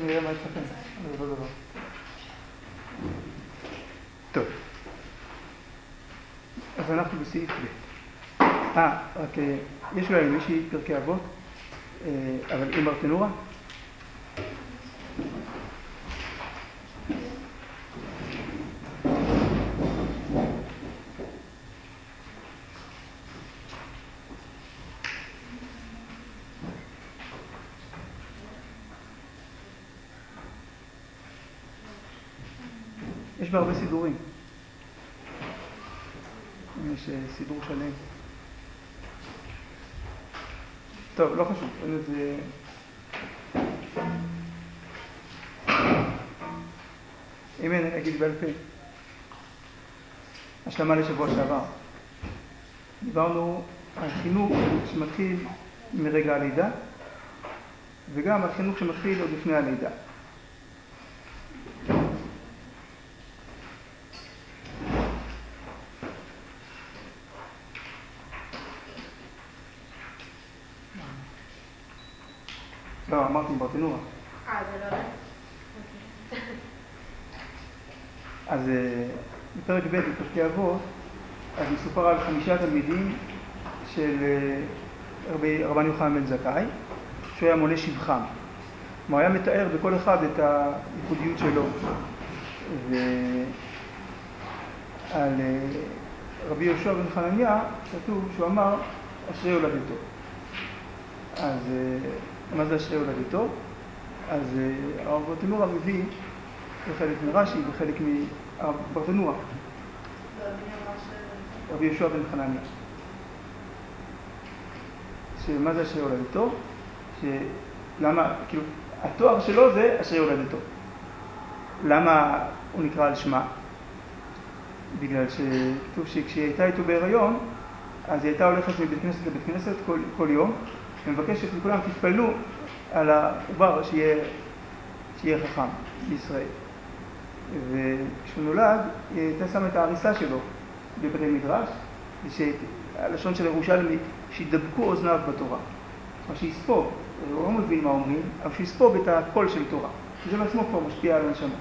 נראה מה אצלכם. זה אותו דבר. טוב. אז אנחנו בסעיף ב'. רק יש אולי מישהי פרקי אבות, אבל עם ברטנורה? יש בה הרבה סידורים. יש סידור שלם. טוב, לא חשוב. אין איזה... אם אין, אני אגיד בעל פה. השלמה לשבוע שעבר. דיברנו על חינוך שמתחיל מרגע הלידה, וגם על חינוך שמתחיל עוד לפני הלידה. לא, אמרתי ברטנורה. זה לא. אז בפרק ב' בפרקי אבות, אז מסופר על 5 תלמידים של רבן יוחנן בן זכאי, שהוא היה מונה שבחם. הוא היה מתאר בכל אחד את הייחודיות שלו. ועל רבי יהושע בן חנניה כתוב שהוא אמר אשרי הולדתו. אז מה זה אשרי הולדתו? אז הרב ברטנורה מביא חלק מרש"י וחלק מברטנורה. רבי יהושע בן חנניה. שמה זה אשרי הולדתו? למה, כאילו, התואר שלו זה אשרי הולדתו. למה הוא נקרא על שמה? בגלל שכתוב שכשהיא הייתה איתו בהיריון, אז היא הייתה הולכת מבית כנסת לבית כנסת כל יום, ומבקשת מכולם תתפללו על העובר שיהיה חכם בישראל. וכשהוא נולד, היא הייתה שמה את ההריסה שלו בבתי מדרש, שהלשון של ירושלמי, שידבקו אוזניו בתורה. או שיספוג, הוא לא מבין מה אומרים, אבל שיספוג את הקול של תורה. זה בעצמו כבר משפיע על הנשמה.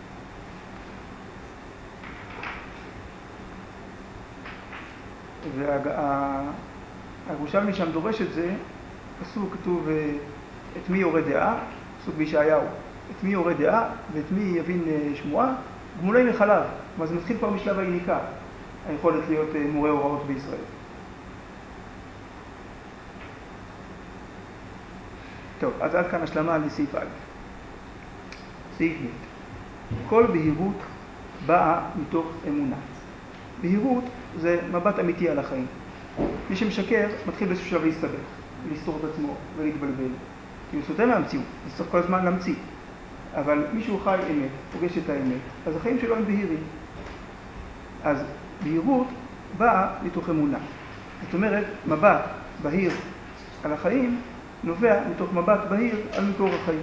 והירושלמי שם דורש את זה, פסוק כתוב את מי יורה דעה, פסוק בישעיהו, את מי יורה דעה ואת מי יבין שמועה, גמולי מחלב. כלומר זה מתחיל כבר משלב היניקה, היכולת להיות מורה הוראות בישראל. טוב, אז עד כאן השלמה לסעיף א'. סעיף ב'. כל בהירות באה מתוך אמונה. בהירות זה מבט אמיתי על החיים. מי שמשקר מתחיל באיזשהו שלב להסתבך, לסתור את עצמו ולהתבלבל. כי הוא סוטה מהמציאות, הוא צריך כל הזמן להמציא. אבל מישהו חי אמת, פוגש את האמת, אז החיים שלו הם בהירים. אז בהירות באה מתוך אמונה. זאת אומרת, מבט בהיר על החיים נובע מתוך מבט בהיר על מקור החיים.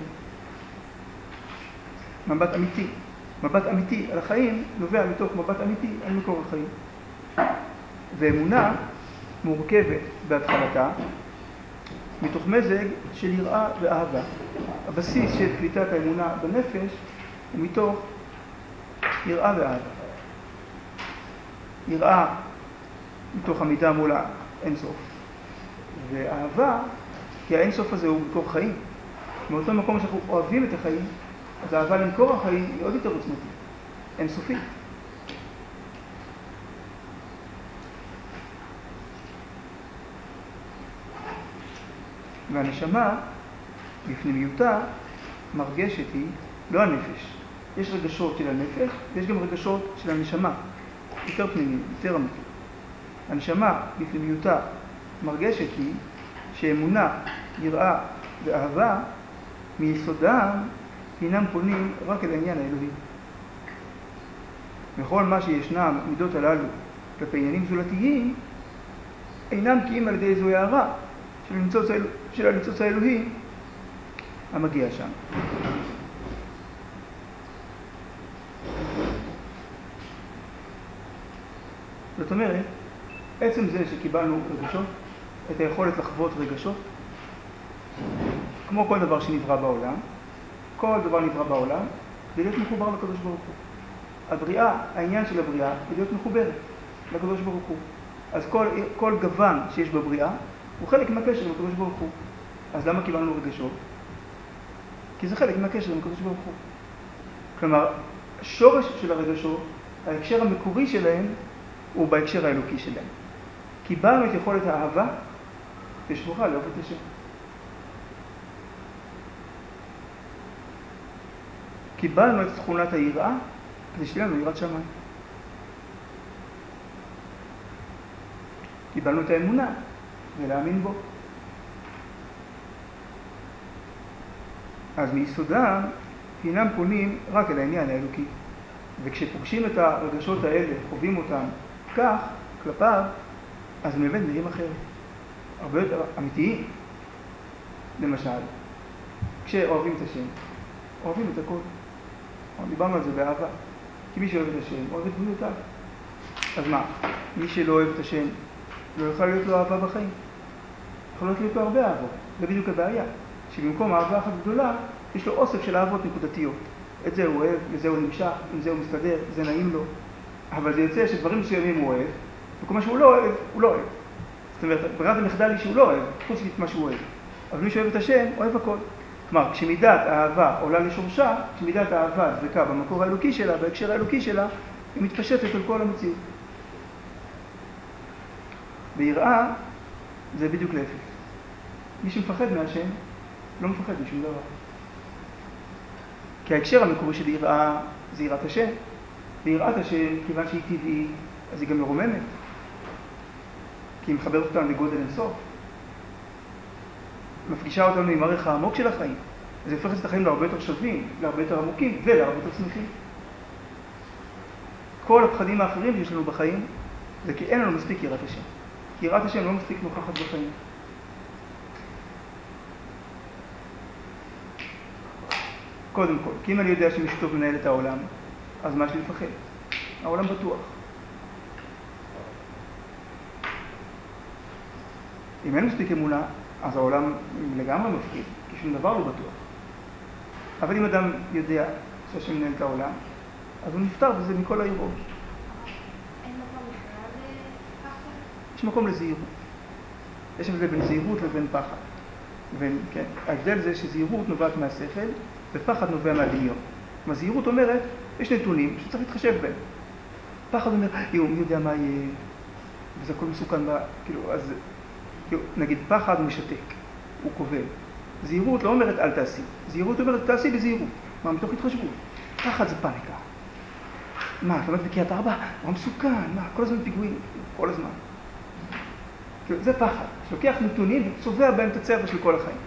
מבט אמיתי. מבט אמיתי על החיים נובע מתוך מבט אמיתי על מקור החיים. ואמונה מורכבת בהתחלתה מתוך מזג של יראה ואהבה. הבסיס של קליטת האמונה בנפש הוא מתוך יראה ואהבה. יראה מתוך עמידה מול האינסוף. ואהבה, כי האינסוף הזה הוא מקור חיים. מאותו מקום שאנחנו אוהבים את החיים, אז האהבה למקור החיים היא עוד יותר עוצמתית, אינסופית. והנשמה, בפנימיותה, מרגשת היא לא הנפש. יש רגשות של הנפש, ויש גם רגשות של הנשמה, יותר פנימיים, יותר עמוקים. הנשמה, בפנימיותה, מרגשת היא שאמונה, יראה ואהבה, מיסודם אינם פונים רק אל העניין האלוהי. וכל מה שישנם מידות הללו כלפי עניינים זולתיים, אינם קיים על ידי איזו הערה של הניצוץ האלוהי המגיע שם. זאת אומרת, עצם זה שקיבלנו רגשות, את היכולת לחוות רגשות, כמו כל דבר שנברא בעולם, כל דבר נברא בעולם כדי להיות מחובר לקדוש ברוך הוא. הבריאה, העניין של הבריאה, היא להיות מחוברת לקדוש ברוך הוא. אז כל גוון שיש בבריאה הוא חלק מהקשר עם הקדוש ברוך הוא. אז למה קיבלנו רגשות? כי זה חלק מהקשר עם הקדוש ברוך הוא. כלומר, השורש של הרגשות, ההקשר המקורי שלהם, הוא בהקשר האלוקי שלהם. קיבלנו את יכולת האהבה, יש בוכה לאהוב את השם. קיבלנו את תכונת היראה, כדי שתהיה לנו יראת שמיים. קיבלנו את האמונה, ולהאמין בו. אז מיסודם, אינם פונים רק אל העניין האלוקי. וכשפוגשים את הרגשות האלה, חווים אותם כך, כלפיו, אז הם באמת נראים אחרת. הרבה יותר אמיתיים. למשל, כשאוהבים את השם, אוהבים את הכל. דיברנו על זה באהבה. כי מי שאוהב את השם, אוהב את בריאותיו. אז מה? מי שלא אוהב את השם, לא יכול להיות לו אהבה בחיים. יכול להיות לו הרבה אהבות. זה בדיוק הבעיה. שבמקום אהבה אחת גדולה, יש לו אוסף של אהבות נקודתיות. את זה הוא אוהב, לזה הוא נמשך, עם זה הוא מסתדר, זה נעים לו. אבל זה יוצא שדברים מסוימים הוא אוהב, וכל מה שהוא לא אוהב, הוא לא אוהב. זאת אומרת, ברירת המחדל היא שהוא לא אוהב, חוץ ממה שהוא אוהב. אבל מי שאוהב את השם, אוהב הכל. כלומר, כשמידת האהבה עולה לשורשה, כשמידת האהבה דבקה במקור האלוקי שלה, בהקשר האלוקי שלה, היא מתפשטת על כל המציאות. ביראה, זה בדיוק להפך. מי שמפחד מהשם, לא מפחד משום דבר. כי ההקשר המקורי של יראה זה יראת השם. ויראת השם, כיוון שהיא טבעית, אז היא גם מרוממת. כי היא מחברת אותנו לגודל אינסוף. מפגישה אותנו עם הערך העמוק של החיים. אז היא הופכת את החיים להרבה יותר שווים, להרבה יותר עמוקים ולהרבה יותר שמחים. כל הפחדים האחרים שיש לנו בחיים, זה כי אין לנו מספיק יראת השם. כי יראת השם לא מספיק נוכחת בחיים. קודם כל, כי אם אני יודע שמישהו טוב מנהל את העולם, אז מה יש לי לפחד? העולם בטוח. אם אין מספיק אמונה, אז העולם לגמרי מפחיד, כי שום דבר לא בטוח. אבל אם אדם יודע שהשם מנהל את העולם, אז הוא נפטר בזה מכל העירות. אין מקום בכלל לפחד? יש מקום לזהירות. יש הבדל בין זהירות לבין פחד. כן, ההבדל זה שזהירות נובעת מהשכל, ופחד נובע מהדמיון. הזהירות אומרת, יש נתונים שצריך להתחשב בהם. פחד אומר, מי יודע מה יהיה, וזה הכל מסוכן, כאילו, אז נגיד פחד הוא משתק, הוא כובל. זהירות לא אומרת אל תעשי, זהירות אומרת תעשי בזהירות. מה, מתוך התחשבות? פחד זה פאניקה. מה, אתה אומרת בקריית ארבע? מה מסוכן? מה, כל הזמן פיגועים, כל הזמן. כאילו, זה פחד, שלוקח נתונים וצובע בהם את הצבע של כל החיים.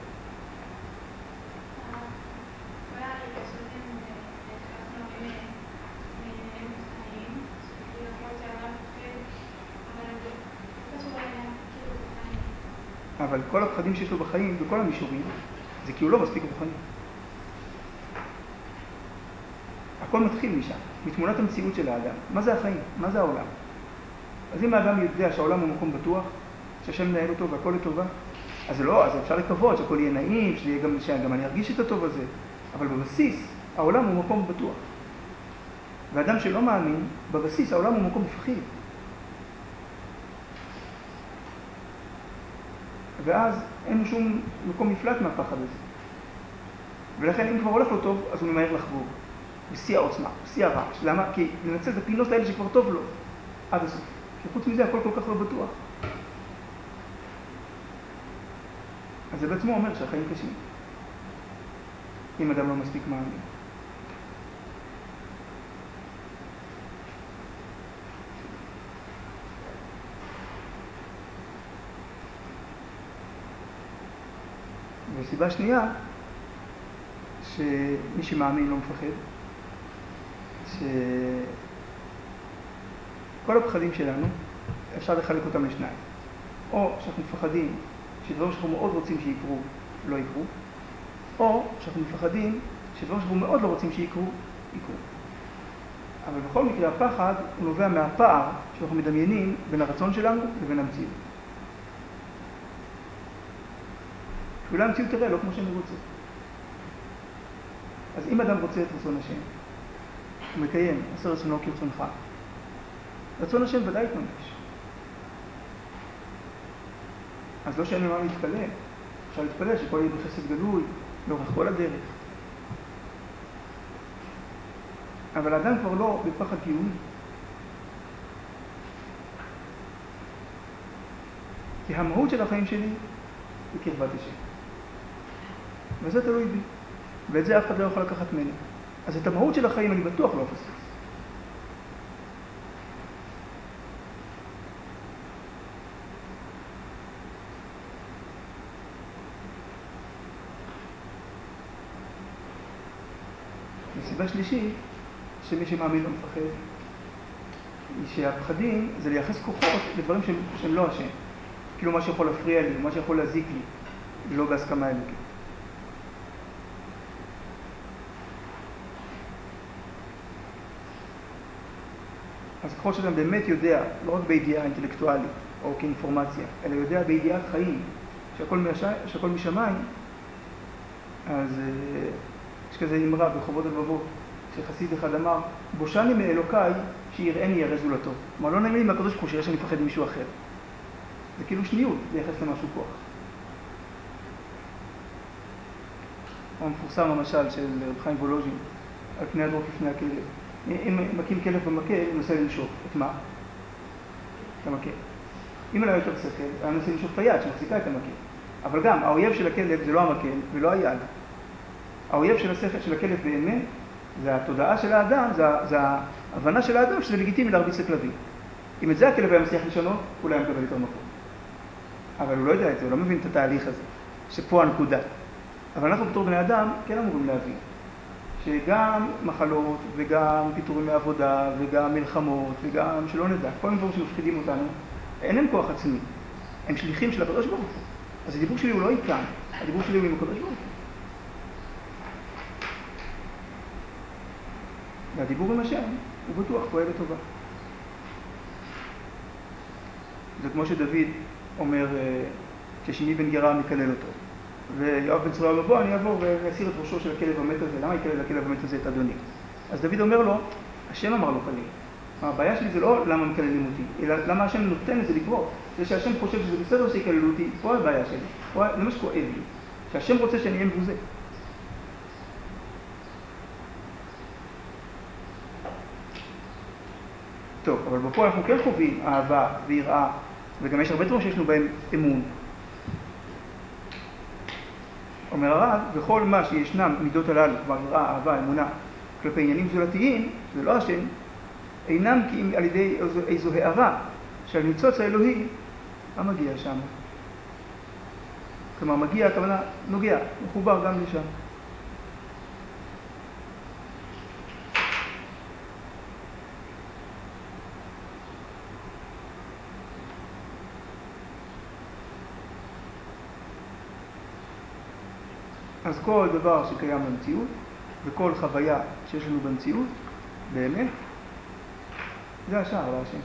אבל כל הפחדים שיש לו בחיים, בכל המישורים, זה כי הוא לא מספיק רוחני. הכל מתחיל משם, מתמונת המציאות של האדם. מה זה החיים? מה זה העולם? אז אם האדם יודע שהעולם הוא מקום בטוח, שהשם מנהל אותו והכל לטובה, אז לא, אז אפשר לקוות שהכל יהיה נעים, שגם אני ארגיש את הטוב הזה. אבל בבסיס, העולם הוא מקום בטוח. ואדם שלא מאמין, בבסיס העולם הוא מקום מפחיד. ואז אין לו שום מקום מפלט מהפחד הזה. ולכן אם כבר הולך לו טוב, אז הוא ממהר לחגוג. בשיא העוצמה, בשיא הרעש. למה? כי לנצל את הפינות האלה שכבר טוב לו. עד הסוף. כי חוץ מזה הכל כל כך לא בטוח. אז זה בעצמו אומר שהחיים קשים. אם אדם לא מספיק מאמין. וסיבה שנייה, שמי שמאמין לא מפחד, שכל הפחדים שלנו, אפשר לחלק אותם לשניים. או שאנחנו מפחדים שדברים שאנחנו מאוד רוצים שיקרו, לא יקרו, או שאנחנו מפחדים שדברים שאנחנו מאוד לא רוצים שיקרו, יקרו. אבל בכל מקרה הפחד הוא נובע מהפער שאנחנו מדמיינים בין הרצון שלנו לבין המציאות. שאולי המציאות תראה לא כמו שאני רוצה. אז אם אדם רוצה את רצון השם, הוא מקיים, עשה רצונו כרצונך. רצון השם ודאי יתממש. אז לא שאין למה להתפלל. אפשר להתפלל שכל יהיה בחסד גלוי, לאורך כל הדרך. אבל האדם כבר לא בפחד קיומי. כי המהות של החיים שלי היא קרבת השם. וזה תלוי בי. ואת זה אף אחד לא יכול לקחת ממני. אז את המהות של החיים אני בטוח לא אפספס. הסיבה שלישית, שמי שמאמין לא מפחד, היא שהפחדים זה לייחס כוחות לדברים שהם לא השם. כאילו מה שיכול להפריע לי, מה שיכול להזיק לי, לא בהסכמה אלוקית. אז ככל שאדם באמת יודע, לא רק בידיעה אינטלקטואלית או כאינפורמציה, אלא יודע בידיעת חיים, שהכל משמיים, אז יש כזה אמרה בחובות הלבבות, שחסיד אחד אמר, בושני מאלוקיי שיראני ירא זולתו. כלומר, לא נעים לי מהקדוש ברוך הוא שיראה שאני מפחד ממישהו אחר. זה כאילו שניות לייחס למשהו כוח. הוא מפורסם המשל של רב חיים וולוז'ין, על פני הדרוך לפני הכלב. אם מקים כלב במקל, הוא נוסע לנשוף. את מה? את המקל. אם לא יותר שכל, הוא נוסע לנשוף את היד שמחזיקה את המקל. אבל גם, האויב של הכלב זה לא המקל ולא היד. האויב של השכל של הכלב באמת, זה התודעה של האדם, זה ההבנה של האדם שזה לגיטימי להרביץ לכלבים. אם את זה הכלב היה מצליח לשנות, אולי היה מקבל יותר מקום. אבל הוא לא יודע את זה, הוא לא מבין את התהליך הזה, שפה הנקודה. אבל אנחנו בתור בני אדם כן אמורים להבין, שגם מחלות וגם פיטורים מעבודה וגם מלחמות וגם שלא נדע, כל מיני דברים שמפחידים אותנו, אין להם כוח עצמי, הם שליחים של הקדוש ברוך הוא. אז הדיבור שלי הוא לא איתם, הדיבור שלי הוא עם הקדוש ברוך הוא. והדיבור עם השם הוא בטוח פועל לטובה. זה כמו שדוד אומר, כששימי בן גרה מקלל אותו. ויואב בן צרויה מבוא, אני אעבור ואסיר את ראשו של הכלב המת הזה. למה יקלל לכלב המת הזה את אדוני? אז דוד אומר לו, השם אמר לו קליל. הבעיה שלי זה לא למה מקללים אותי, אלא למה השם נותן את זה לקרות. זה שהשם חושב שזה בסדר שיקללו אותי, פה הבעיה שלי. זה מה שכואב לי. שהשם רוצה שאני אהיה מבוזה. טוב, אבל בפועל אנחנו כן חווים אהבה ויראה, וגם יש הרבה דברים שיש לנו בהם אמון. אומר הרב, בכל מה שישנם מידות הללו, כבר יראה, אהבה, אמונה, כלפי עניינים זולתיים, זה לא השם, אינם כי אם על ידי איזו הערה של ניצוץ האלוהי, מה מגיע שם? כלומר, מגיע, הכוונה, נוגע, מחובר גם לשם. אז כל דבר שקיים במציאות, וכל חוויה שיש לנו במציאות, באמת, זה השער להשם.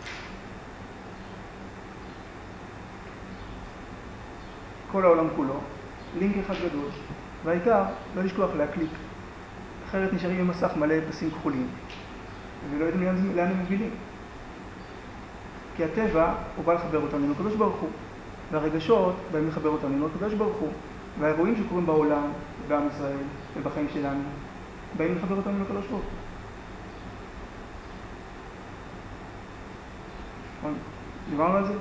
כל העולם כולו, לינק אחד גדול, והעיקר לא לשכוח להקליק. אחרת נשארים עם מסך מלא פסים כחולים, ולא יודעים לאן הם מובילים. כי הטבע הוא בא לחבר אותנו עם הקדוש ברוך הוא, והרגשות באים לחבר אותנו עם הקדוש ברוך הוא, והאירועים שקורים בעולם, בעם ישראל ובחיים שלנו, באים לחבר אותנו עם הקדוש ברוך הוא. דיברנו על זה?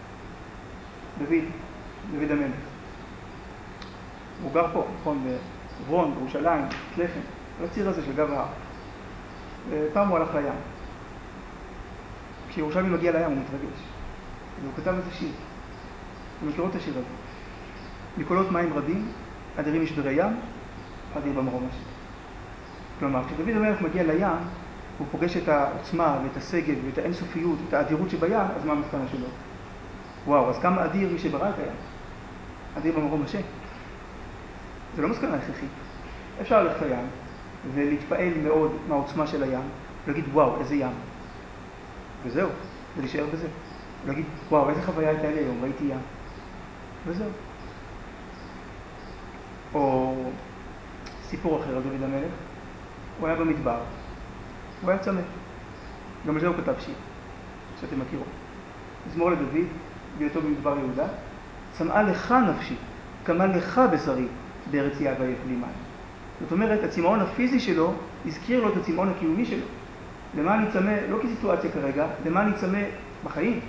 דוד המלך. הוא גר פה, נכון, בחברון, בירושלים, לחם, על הציר הזה של גב ההר. ופעם הוא הלך לים. כשירושלמי מגיע לים הוא מתרגש. והוא כתב איזה שיר. אתם מכירות את השיר הזה? מקולות מים רבים, אדירים משברי ים, אדיר במרום השם. כלומר, כשדוד המלך מגיע לים, הוא פוגש את העוצמה ואת הסגל ואת האינסופיות, את האדירות שבים, אז מה המסקנה שלו? וואו, אז כמה אדיר מי שברא את הים? אדיר במרום השם. זה לא מסקנה הכרחית. אפשר ללכת לים ולהתפעל מאוד מהעוצמה של הים, ולהגיד וואו, איזה ים. וזהו, ולהישאר בזה. ולהגיד וואו, איזה חוויה הייתה לי היום, ראיתי ים. וזהו. או סיפור אחר על דוד המלך. הוא היה במדבר, הוא היה צמא. גם על זה הוא כתב שיר, שאתם מכירו. מזמור לדוד, בהיותו במדבר יהודה, צמאה לך נפשי, כמה לך בשרי, בארץ יעד ויך לי מים. זאת אומרת, הצמאון הפיזי שלו הזכיר לו את הצמאון הקיומי שלו. למה אני צמא, לא כסיטואציה כרגע, למה אני צמא בחיים.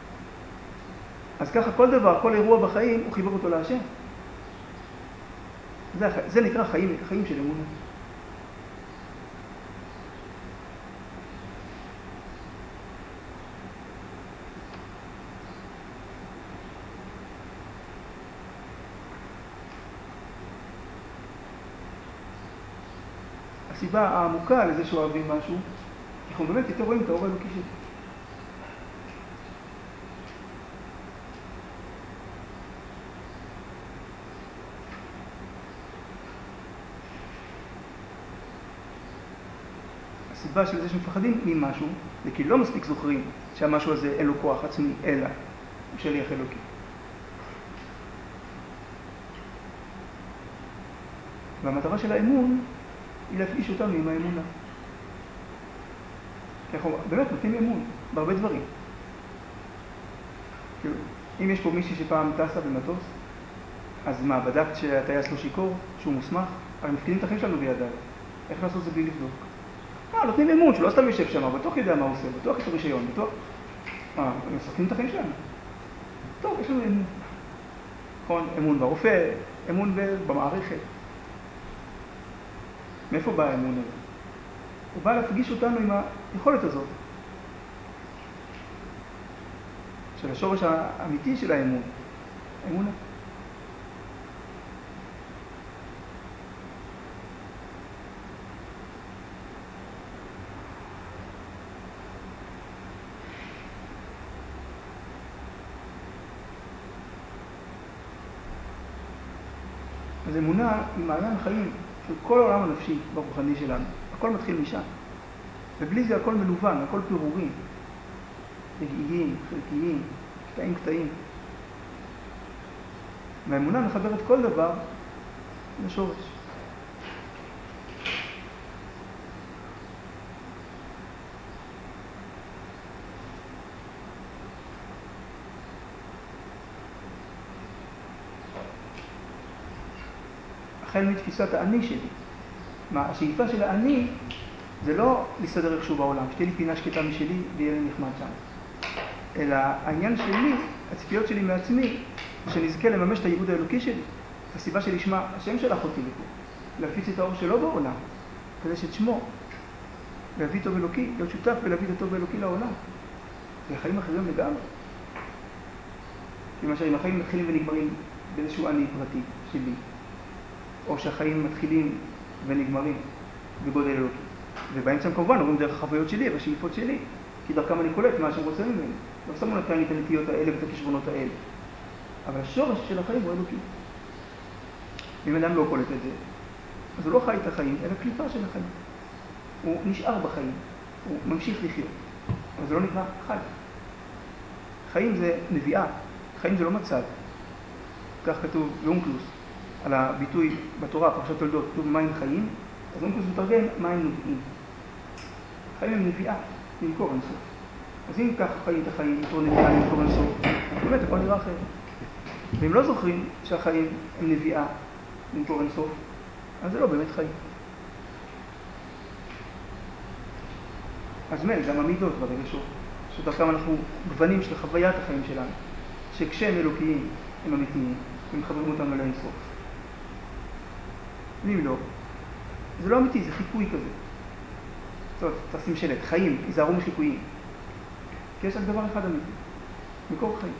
אז ככה כל דבר, כל אירוע בחיים, הוא חיבר אותו להשם. זה נקרא חיים של אמונה. הסיבה העמוקה לזה שאוהבים משהו, אנחנו באמת יותר רואים את האור האלוקי שלי. הסיבה של זה שמפחדים ממשהו, זה כי לא מספיק זוכרים שהמשהו הזה אין לו כוח עצמי, אלא הוא שליח אלוקי. והמטרה של האמון היא להפגיש אותנו עם האמונה. כי אנחנו באמת נותנים אמון בהרבה דברים. כאילו, אם יש פה מישהי שפעם טסה במטוס, אז מה, בדקת שהטייס לא שיקור, שהוא מוסמך? הרי מפקידים את החיים שלנו בידיו. איך לעשות זה בלי לבדוק? נותנים אמון, שלא סתם יושב שם, בטוח יודע מה הוא עושה, בטוח יש לו רישיון, בטוח... הם מסכנים את החיים שלנו. טוב, יש לנו אמון. נכון, אמון ברופא, אמון במערכת. מאיפה בא האמון הזה? הוא בא להפגיש אותנו עם היכולת הזאת. של השורש האמיתי של האמון. האמונה. אז אמונה היא מעיין החיים של כל העולם הנפשי ברוחני שלנו. הכל מתחיל משם. ובלי זה הכל מלובן, הכל פירורים. רגיעים, חלקיים, קטעים. והאמונה מחברת כל דבר לשורש. החל מתפיסת האני שלי. השאיפה של האני זה לא להסתדר איכשהו בעולם, שתהיה לי פינה שקטה משלי ויהיה לי נחמד שם. אלא העניין שלי, הציפיות שלי מעצמי, זה שנזכה לממש את הייעוד האלוקי שלי. הסיבה שלשמה השם שלח אותי לפה, להפיץ את האור שלו בעולם, כדי שתשמו, להביא טוב אלוקי, להיות שותף ולהביא את הטוב האלוקי לעולם. זה חיים אחרים לגמרי. למשל, אם החיים מתחילים ונגמרים באיזשהו אני פרטי שלי, או שהחיים מתחילים ונגמרים בגודל אלוקי. ובאמצע הם כמובן עוברים דרך החוויות שלי והשאיפות שלי, כי דרכם אני קולט מה שהם רוצים ממני. לא שמו נתן את הנטיות האלה ואת הכישרונות האלה. אבל השורש של החיים הוא אלוקי. אם אדם לא קולט את זה, אז הוא לא חי את החיים, אלא קליפה של החיים. הוא נשאר בחיים, הוא ממשיך לחיות. אבל זה לא נקרא חי. חיים זה נביאה, חיים זה לא מצב. כך כתוב באונקלוס, על הביטוי בתורה, פרשת תולדות, כתוב מים חיים, אז אונקלוס מתרגם מים נביאים. חיים הם נביאה, למכור אינסוף. אז אם ככה חיים את החיים, בתור נביאה למכור אינסוף, באמת הכל נראה אחר. ואם לא זוכרים שהחיים הם נביאה למכור אינסוף, אז זה לא באמת חיים. אז מילא, גם המידות והרגשות, שדרכם אנחנו גוונים של חוויית החיים שלנו, שכשהם אלוקיים הם אמיתיים, ומחברים אותם אל האינסוף. ואם לא, זה לא אמיתי, זה חיקוי כזה. טוב, תשים שלט, חיים, יזהרו מחיקויים. כי יש רק דבר אחד אמיתי, מקור חיים.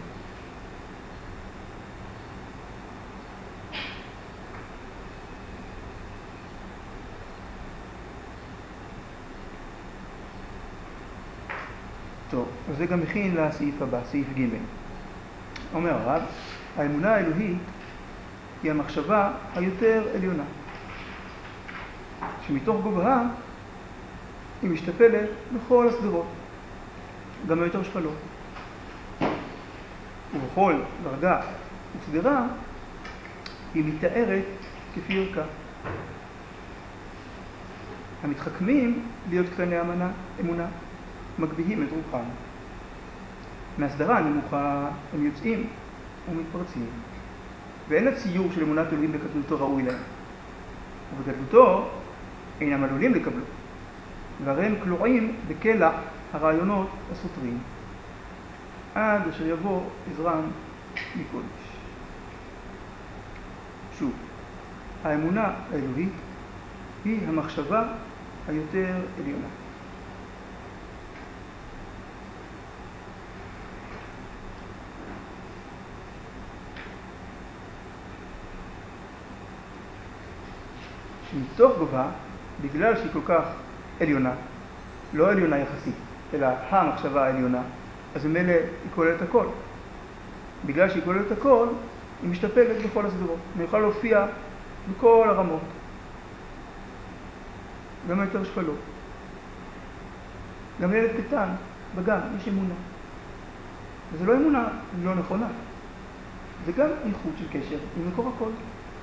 טוב, אז זה גם מכין לסעיף הבא, סעיף ג'. אומר הרב, האמונה האלוהית היא המחשבה היותר עליונה, שמתוך גובהה היא משתפלת בכל הסדרות, גם היותר שפלות. ובכל דרגה וסדרה היא מתארת כפי ערכה. המתחכמים להיות קטני אמונה מגביהים את רוחם. מהסדרה הנמוכה הם יוצאים ומתפרצים, ואין הציור של אמונת אלוהים בקטנותו ראוי להם, ובגדלותו אינם עלולים לקבלו, והרי הם כלואים בקלע הרעיונות הסותרים, עד אשר יבוא עזרם מקודש. שוב, האמונה האלוהית היא המחשבה היותר עליונה. שמתוך גובה, בגלל שהיא כל כך עליונה, לא עליונה יחסית, אלא המחשבה העליונה, אז ממילא היא כוללת הכל. בגלל שהיא כוללת הכל, היא משתפלת בכל הסדרות. היא יכולה להופיע בכל הרמות, גם היותר שפלות. גם ילד קטן, בגן, יש אמונה. וזו לא אמונה לא נכונה. זה גם איכות של קשר עם מקור הכל.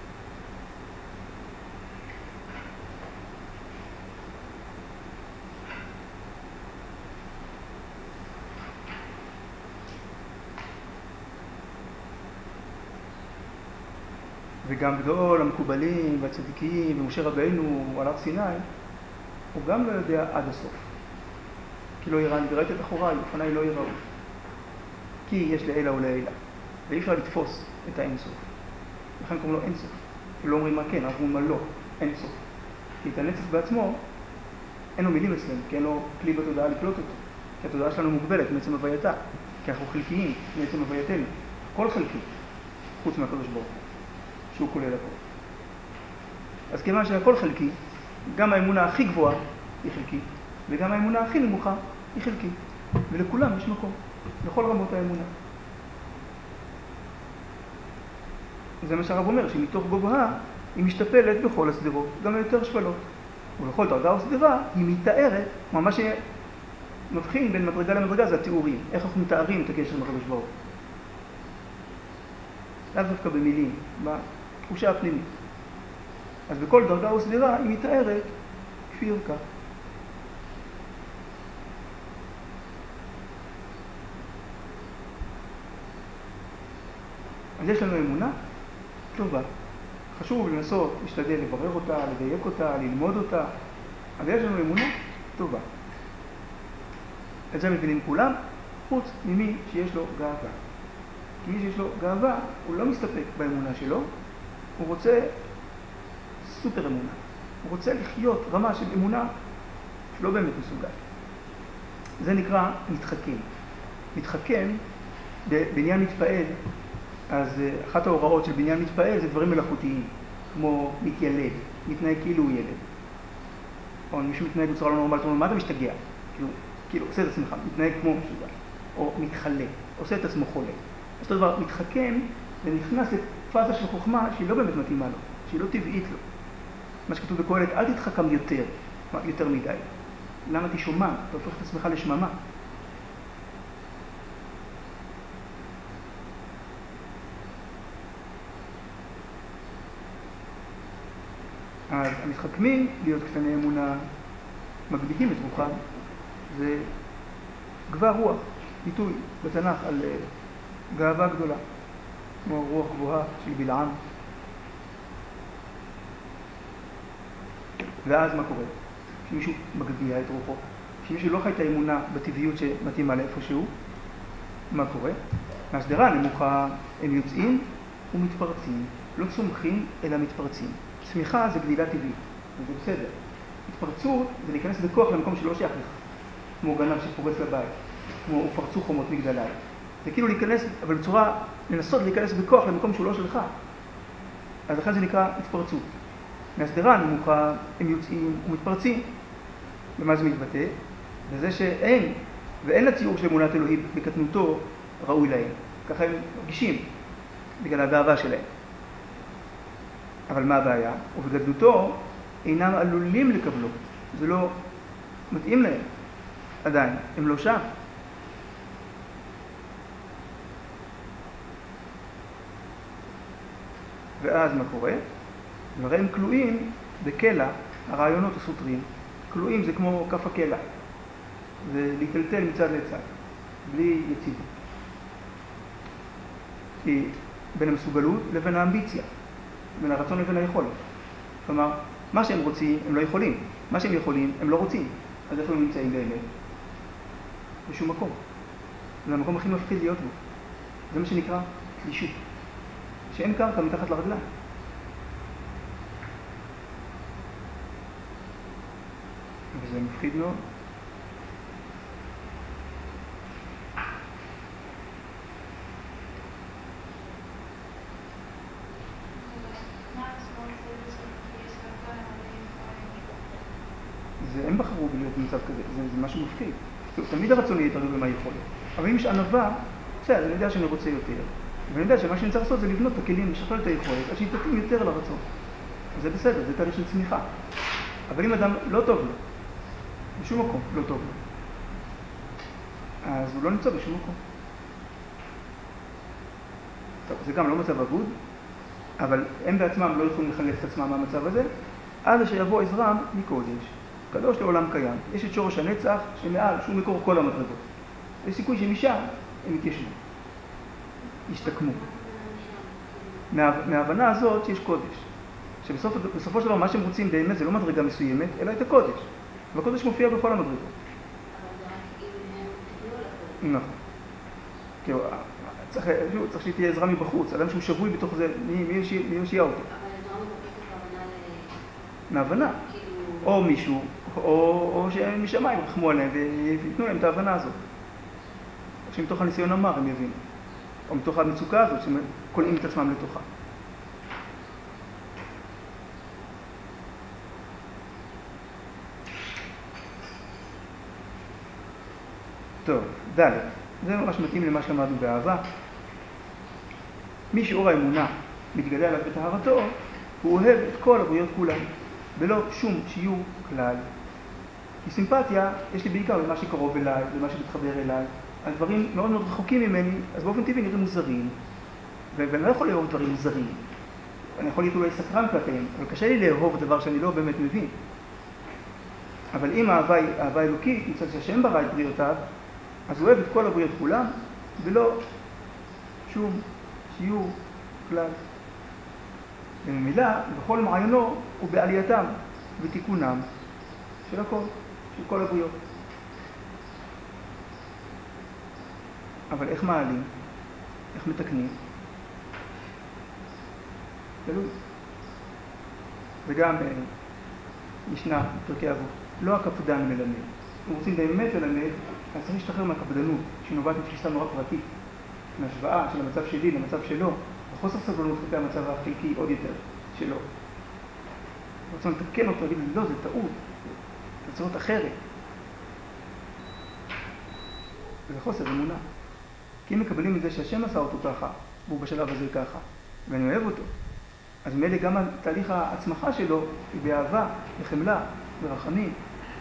וגם גדול המקובלים והצדיקים ומשה רבינו על הר סיני, הוא גם לא יודע עד הסוף. כי לא יראה, אני וראיתי את אחוריי, לפניי לא יראו. כי יש לעילה ולעילה. ואי אפשר לתפוס את האינסוף. לכן קוראים לו אינסוף. כי לא אומרים מה כן, אנחנו אומרים מה לא, אינסוף. כי את הנצח בעצמו, אין לו מילים אצלנו, כי אין לו כלי בתודעה לקלוט אותו. כי התודעה שלנו מוגבלת מעצם הווייתה. כי אנחנו חלקיים מעצם הווייתנו. כל חלקי, חוץ מהקדוש ברוך הוא. שהוא כולל הכל. אז כיוון שהכל חלקי, גם האמונה הכי גבוהה היא חלקית, וגם האמונה הכי נמוכה היא חלקית. ולכולם יש מקום, לכל רמות האמונה. זה מה שהרב אומר, שמתוך גובהה היא משתפלת בכל הסדרות, גם היותר שפלות. ובכל דרגה או סדרה היא מתארת, ממש מבחין בין מדרגה למדרגה, זה התיאורים. איך אנחנו מתארים את הקשר עם הקדוש ברוך הוא. לאו דווקא במילים, בתחושה הפנימית. אז בכל דרגה או סדרה היא מתארת כפי ערכה. אז יש לנו אמונה טובה. חשוב לנסות, להשתדל לברר אותה, לדייק אותה, ללמוד אותה. אבל יש לנו אמונה טובה. את זה מבינים כולם, חוץ ממי שיש לו גאווה. כי מי שיש לו גאווה, הוא לא מסתפק באמונה שלו, הוא רוצה סופר אמונה. הוא רוצה לחיות רמה של אמונה שלא באמת מסוגל. זה נקרא מתחכם. מתחכם בבניין מתפעל, אז אחת ההוראות של בניין מתפעל זה דברים מלאכותיים, כמו מתיילד, מתנהג כאילו הוא ילד. או מישהו מתנהג בצורה לא נורמלית, הוא אומר, מה אתה משתגע? כאילו, עושה את עצמך, מתנהג כמו משוגע. או מתחלה, עושה את עצמו חולה. אז אותו דבר, מתחכם ונכנס לפאזה של חוכמה שהיא לא באמת מתאימה לו, שהיא לא טבעית לו. מה שכתוב בקהלת, אל תתחכם יותר מדי. למה תשומע? אתה הופך את עצמך לשממה. אז המתחכמים להיות קטני אמונה, מגביהים את רוחם. זה גבה רוח, ביטוי בתנ"ך על גאווה גדולה, כמו רוח גבוהה של בלעם. ואז מה קורה? כשמישהו מגביה את רוחו, כשמישהו לא חי את האמונה בטבעיות שמתאימה לאיפשהו, מה קורה? מהשדרה הנמוכה הם יוצאים ומתפרצים, לא צומחים אלא מתפרצים. צמיחה זה גדילה טבעית, וזה בסדר. התפרצות זה להיכנס בכוח למקום שלא שייך לך, כמו גנב שפורץ לבית, כמו ופרצו חומות מגדליי. זה כאילו להיכנס, אבל בצורה, לנסות להיכנס בכוח למקום שהוא לא שלך. אז לכן זה נקרא התפרצות. מהשדרה הנמוכה הם יוצאים ומתפרצים. במה זה מתבטא? בזה שאין, ואין הציור של אמונת אלוהים בקטנותו ראוי להם. ככה הם מרגישים, בגלל הגאווה שלהם. אבל מה הבעיה? ובגדלותו אינם עלולים לקבלו. זה לא מתאים להם. עדיין, הם לא שם. ואז מה קורה? והרי הם כלואים בקלע הרעיונות הסותרים, כלואים זה כמו כף הקלע. זה להיטלטל מצד לצד, בלי יציבות. כי בין המסוגלות לבין האמביציה, בין הרצון לבין היכולת. כלומר, מה שהם רוצים הם לא יכולים, מה שהם יכולים הם לא רוצים. אז איפה הם נמצאים באמת? בשום מקום. זה המקום הכי מפחיד להיות בו. זה מה שנקרא תלישות. שאין קרקע מתחת לרגליים. וזה מפחיד מאוד. זה הם בחרו להיות במצב כזה, זה משהו מפחיד. תמיד הרצון יהיה תלוי במה יכולת. אבל אם יש ענווה, בסדר, אני יודע שאני רוצה יותר. ואני יודע שמה שאני צריך לעשות זה לבנות את הכלים, לשחרר את היכולת, עד שיתתאים יותר לרצון. אז זה בסדר, זה תהליך של צמיחה. אבל אם אדם לא טוב לו, בשום מקום לא טוב לו, אז הוא לא נמצא בשום מקום. טוב, זה גם לא מצב אבוד, אבל הם בעצמם לא יכולים לחלץ את עצמם מהמצב הזה, עד שיבוא עזרם מקודש. קדוש לעולם קיים. יש את שורש הנצח שמעל, שהוא מקור כל המדרגות. יש סיכוי שמשם הם יתיישבו, ישתקמו. מההבנה הזאת שיש קודש. שבסופו של דבר מה שהם רוצים באמת זה לא מדרגה מסוימת, אלא את הקודש. והקודש מופיע בכל המדרגות. נכון. כאילו, צריך שתהיה עזרה מבחוץ. אדם שהוא שבוי בתוך זה, מי יושיע אותו? מההבנה. או מישהו, או שמשמיים ירחמו עליהם ויתנו להם את ההבנה הזאת. שמתוך הניסיון המר הם יבינו. או מתוך המצוקה הזאת שהם קולעים את עצמם לתוכה. טוב, ד' זה ממש מתאים למה שלמדנו באהבה. מי שאור האמונה מתגלה עליו בטהרתו, הוא אוהב את כל הבריות כולן, בלא שום שיעור כלל. כי סימפתיה יש לי בעיקר למה שקרוב אליי, למה שמתחבר אליי, על דברים מאוד מאוד רחוקים ממני, אז באופן טבעי נראים מוזרים. ואני לא יכול לאהוב דברים מוזרים. אני יכול להיות אולי סקרן כלפיהם, אבל קשה לי לאהוב דבר שאני לא באמת מבין. אבל אם האהבה אלוקית, מצד שהשם ברא את בריאותיו, אז הוא אוהב את כל הבריות כולם, ולא שום שיעור כלל. וממילה, בכל מעיינו הוא בעלייתם ותיקונם של הכל, של כל הבריות. אבל איך מעלים? איך מתקנים? תלוי. וגם משנה בפרקי אבות, לא הקפדן מלמד. אם רוצים באמת ללמד, אז צריך להשתחרר מהקפדנות, שנובעת מתפיסה נורא פרטית, מהשוואה של המצב שלי למצב שלו, וחוסר סבלנות כלפי המצב החלקי עוד יותר שלו. רוצים לתקן אותו, להגיד, לא, זה טעות, זה צריך להיות אחרת. זה חוסר אמונה. כי אם מקבלים את זה שהשם עשה אותו ככה, והוא בשלב הזה ככה, ואני אוהב אותו, אז מילא גם תהליך ההצמחה שלו היא באהבה, בחמלה, ברחמים.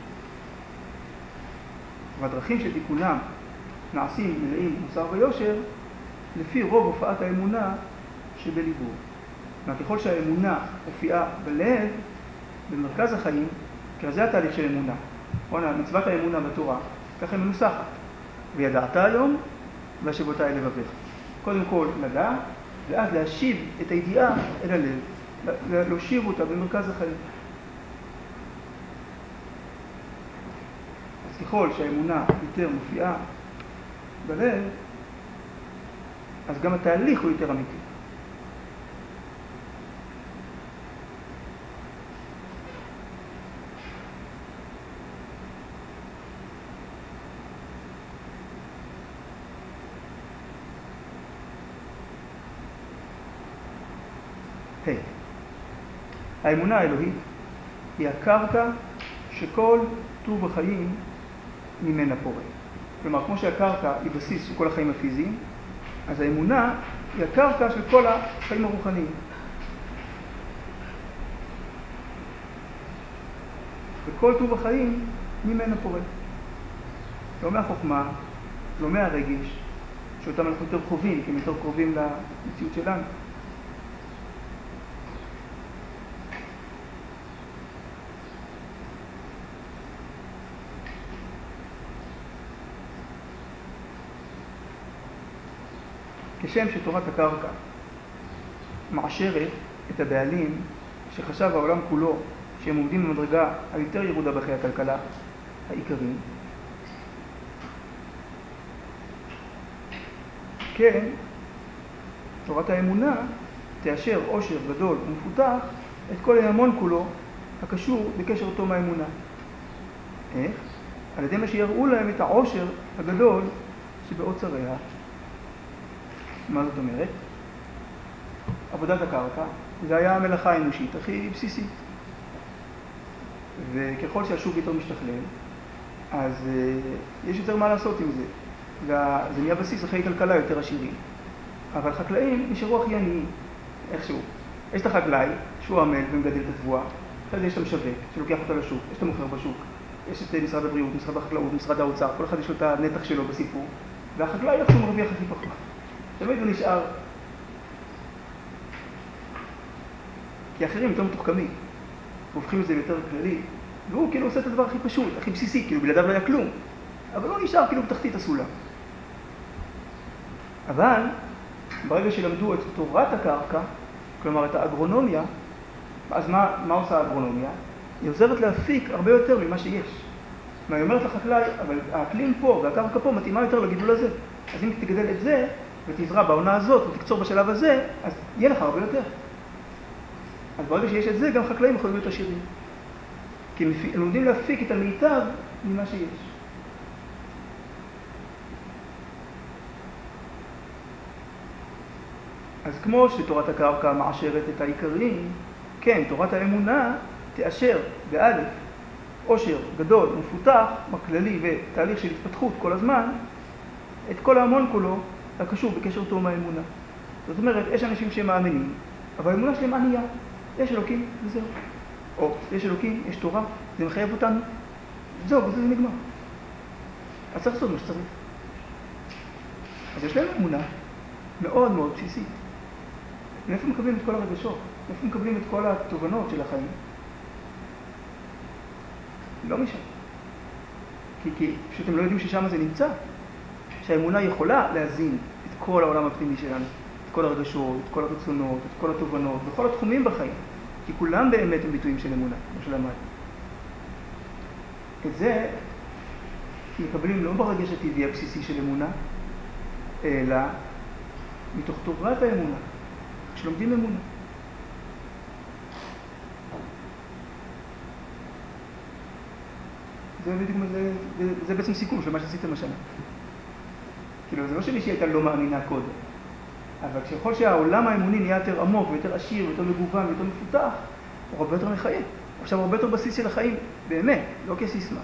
והדרכים של תיקונם נעשים מלאים מוסר ויושר, לפי רוב הופעת האמונה שבליבו. ככל שהאמונה הופיעה בלב, במרכז החיים, כי זה התהליך של אמונה. מצוות האמונה בתורה, ככה היא מנוסחת. וידעת היום, והשבותה אל לבביך. קודם כל לדעת, ואז להשיב את הידיעה אל הלב, להושיב אותה במרכז החיים. אז ככל שהאמונה יותר מופיעה בלב, אז גם התהליך הוא יותר אמיתי. האמונה האלוהית היא הקרקע שכל טוב החיים ממנה פורה. כלומר, כמו שהקרקע היא בסיס של כל החיים הפיזיים, אז האמונה היא הקרקע של כל החיים הרוחניים. וכל טוב החיים ממנה פורה. לא מהחוכמה, לא מהרגש, שאותם אנחנו יותר חווים, כי הם יותר קרובים למציאות שלנו. כשם שתורת הקרקע מעשרת את הבעלים שחשב העולם כולו שהם עומדים במדרגה היותר ירודה בחיי הכלכלה העיקריים, כן, תורת האמונה תאשר עושר גדול ומפותח את כל ההמון כולו הקשור בקשר תום האמונה. איך? על ידי מה שיראו להם את העושר הגדול שבאוצריה. מה זאת אומרת? עבודת הקרקע זה היה המלאכה האנושית הכי בסיסית. וככל שהשוק יותר משתכלל, אז יש יותר מה לעשות עם זה. וזה נהיה בסיס לחיי כלכלה יותר עשירים. אבל חקלאים נשארו הכי עניים, איכשהו. יש את החקלאי שהוא עמל ומגדל את התבואה, אחרי זה יש את המשווק שלוקח אותה לשוק, יש את המוכר בשוק, יש את משרד הבריאות, משרד החקלאות, משרד האוצר, כל אחד יש לו את הנתח שלו בסיפור, והחקלאי איכשהו מרוויח הכי פחות. תמיד הוא נשאר, כי האחרים יותר מתוחכמים, והופכים את זה יותר כללי, והוא כאילו עושה את הדבר הכי פשוט, הכי בסיסי, כאילו בלעדיו לא היה כלום, אבל הוא נשאר כאילו בתחתית הסולם. אבל ברגע שלמדו את תורת הקרקע, כלומר את האגרונומיה, אז מה עושה האגרונומיה? היא עוזרת להפיק הרבה יותר ממה שיש. היא אומרת לחקלאי, אבל האקלים פה והקרקע פה מתאימה יותר לגידול הזה. אז אם תגדל את זה ותזרע בעונה הזאת ותקצור בשלב הזה, אז יהיה לך הרבה יותר. אז ברגע שיש את זה, גם חקלאים יכולים להיות עשירים. כי הם לומדים להפיק את המיטב ממה שיש. אז כמו שתורת הקרקע מעשרת את העיקריים, כן, תורת האמונה תאשר באלף עושר גדול ומפותח, בכללי ותהליך של התפתחות כל הזמן, את כל ההמון כולו הקשור בקשר תום האמונה. זאת אומרת, יש אנשים שהם מאמינים, אבל האמונה שלהם ענייה. יש אלוקים, וזהו. או, יש אלוקים, יש תורה, זה מחייב אותנו. זהו, וזה נגמר. אז צריך לעשות מה שצריך. אז יש להם אמונה מאוד מאוד בסיסית. מאיפה מקבלים את כל הרגשות? מאיפה מקבלים את כל התובנות של החיים? לא משם. כי פשוט הם לא יודעים ששם זה נמצא. שהאמונה יכולה להזין את כל העולם הפנימי שלנו, את כל הרגשות, את כל הרצונות, את כל התובנות, בכל התחומים בחיים. כי כולם באמת הם ביטויים של אמונה, כמו שלמד. את זה מקבלים לא ברגש הטבעי הבסיסי של אמונה, אלא מתוך תורת האמונה. שלומדים אמונה. זה בעצם סיכום של מה שעשיתם השנה. כאילו, זה לא שמישהי הייתה לא מאמינה קודם. אבל ככל שהעולם האמוני נהיה יותר עמוק ויותר עשיר ויותר מגוון ויותר מפותח, הוא הרבה יותר מחייב. עכשיו, הרבה יותר בסיס של החיים, באמת, לא כסיסמה.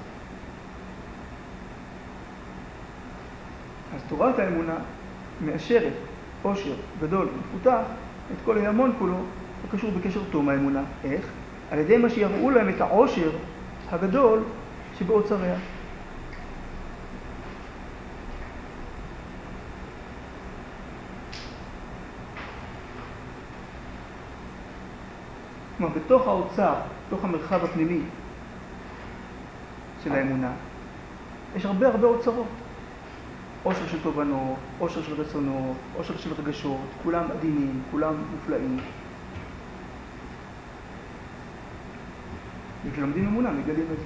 אז תורת האמונה מאשרת עושר גדול ומפותח את כל ההמון כולו הקשור בקשר תום האמונה. איך? על ידי מה שיראו להם את העושר הגדול שבאוצריה. כלומר, בתוך האוצר, בתוך המרחב הפנימי של האמונה, יש הרבה אוצרות. עושר של תובנות, עושר של רצונות, עושר של רגשות, כולם עדינים, כולם מופלאים. וכשלומדים אמונה, מגלים את זה.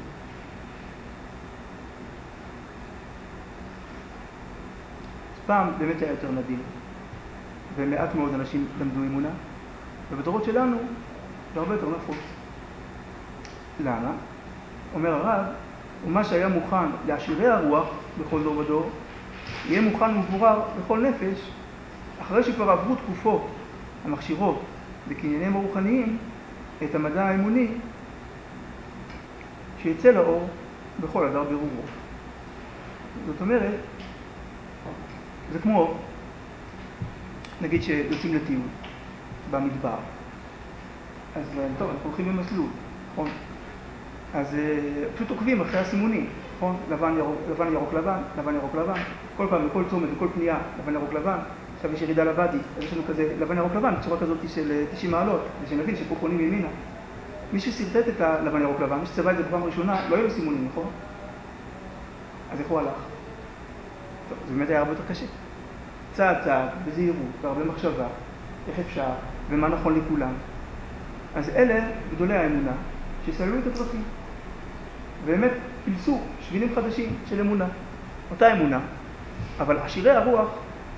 פעם באמת היה יותר נדיר, ומעט מאוד אנשים למדו אמונה, ובדורות שלנו זה הרבה יותר נפוץ. למה? אומר הרב, ומה שהיה מוכן לעשירי הרוח בכל דור ודור, יהיה מוכן ומבורר בכל נפש, אחרי שכבר עברו תקופות המכשירות בקניינים הרוחניים את המדע האמוני, שיצא לאור בכל הדר ברובו. זאת אומרת, זה כמו, נגיד שיוצאים לטיול במדבר, אז טוב, אנחנו הולכים במסלול, נכון? אז פשוט עוקבים אחרי הסימונים, נכון? לבן ירוק לבן, לבן ירוק לבן, כל פעם, בכל צומת, בכל פנייה, לבן ירוק לבן. עכשיו יש ירידה לוואדי, אז יש לנו כזה לבן ירוק לבן, בצורה כזאת של 90 מעלות, ושנבין שפה פונים ימינה. מי שסרטט את הלבן ירוק לבן, מי שצבע את זה בפעם ראשונה, לא היו לו סימונים, נכון? אז איך הוא הלך? טוב, זה באמת היה הרבה יותר קשה. צעד צעד, בזהירות, והרבה מחשבה, איך אפשר, ומה נכון לכולם. אז אלה גדולי האמונה שסללו את הדרכים. ובאמת פילסו שבילים חדשים של אמונה. אותה אמונה. אבל עשירי הרוח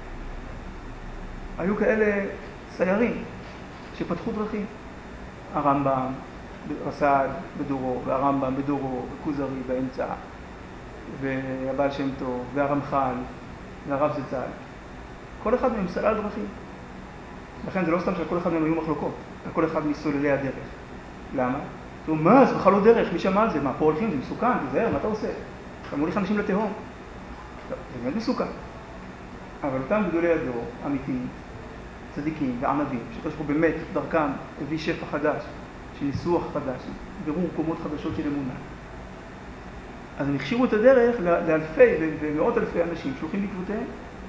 היו כאלה סיירים שפתחו דרכים. הרמב"ם, רס"ג בדורו, והרמב"ם בדורו, וכוזרי באמצע, והבעל שם טוב, והרמח"ל, והרב זצ"ל. כל אחד מהם סלל דרכים. לכן זה לא סתם שכל אחד מהם היו מחלוקות, על כל אחד מסוללי הדרך. למה? זאת אומרת, מה? זה בכלל לא דרך, מי שמע על זה? מה, פה הולכים? זה מסוכן, תיזהר, מה אתה עושה? אתה מוליך אנשים לתהום. זה באמת מסוכן. אבל אותם גדולי הדור, אמיתיים, צדיקים וענבים, שתשכו באמת דרכם הביא שפע חדש, של ניסוח חדש, ברור קומות חדשות של אמונה. אז הם הכשירו את הדרך לאלפי ומאות אלפי אנשים שלוחים בעקבותיהם.